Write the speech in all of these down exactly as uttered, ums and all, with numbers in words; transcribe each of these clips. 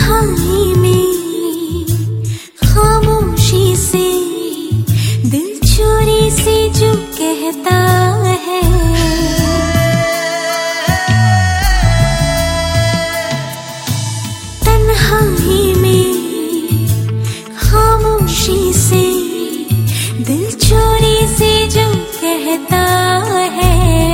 तन्हाई में खामोशी से दिल चोरी से जो कहता है, तन्हाई में खामोशी से दिल चोरी से जो कहता है,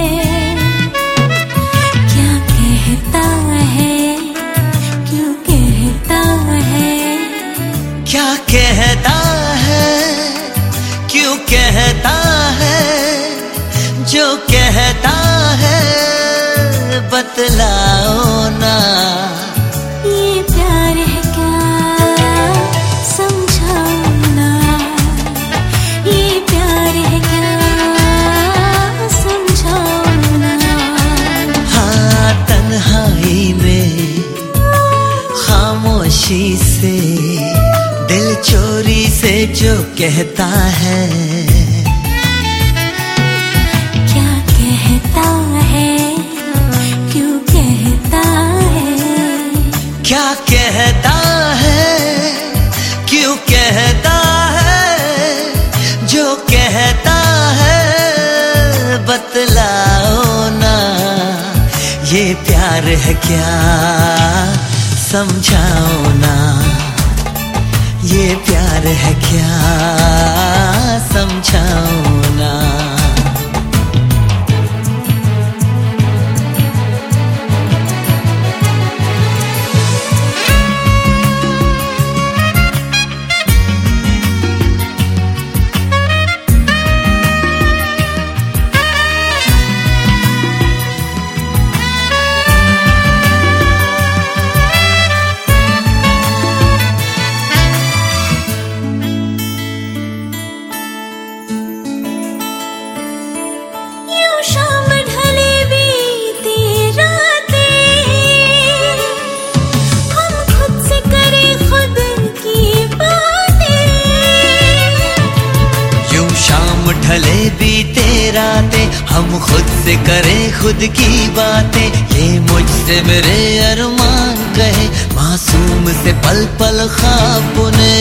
क्या कहता है, क्यों कहता है, क्या कहता है, क्यों कहता है, जो कहता है बतलाओ ना। ये प्यार है क्या, समझाओ ना, ये प्यार है क्या, समझाओ ना। हाँ, तन्हाई में खामोशी से दिल चोरी से जो कहता है, क्या कहता है, क्यों कहता है, क्या कहता है, क्यों कहता है, जो कहता है बतलाओ ना। ये प्यार है क्या, समझाओ ना। ये प्यार है क्या, समझाओ ना। शाम ढले बीती रातें, हम खुद से करें खुद की बातें। यूं शाम ढले बीते रातें, हम खुद से करें खुद की बातें। ये मुझसे मेरे अरमान कहे, मासूम से पल पल ख्वाब बुने।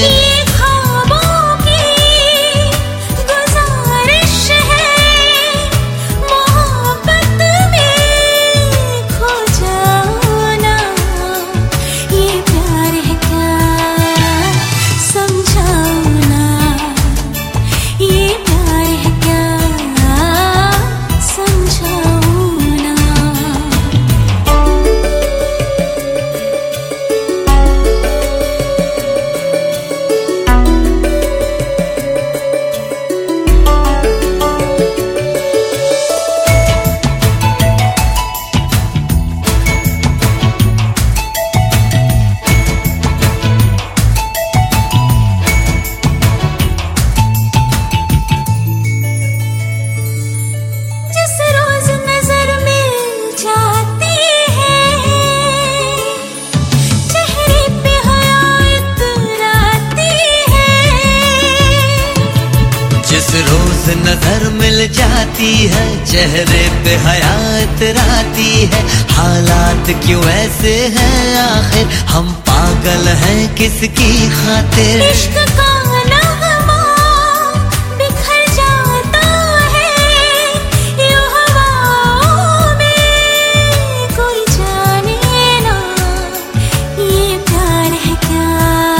नजर मिल जाती है, चेहरे पे हयात राती है। हालात क्यों ऐसे हैं आखिर, हम पागल हैं किसकी खातिर। इश्क का नगमा बिखर जाता है यूं हवाओं में, कोई जाने ना ये प्यार है क्या,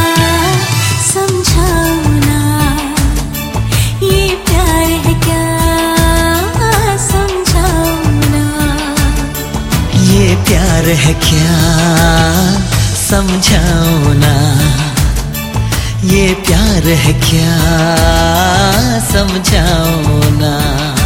समझाओ ना। ये प्यार है क्या, समझाओ ना। ये प्यार है क्या, समझाओ ना। ये प्यार है क्या, समझाओ ना।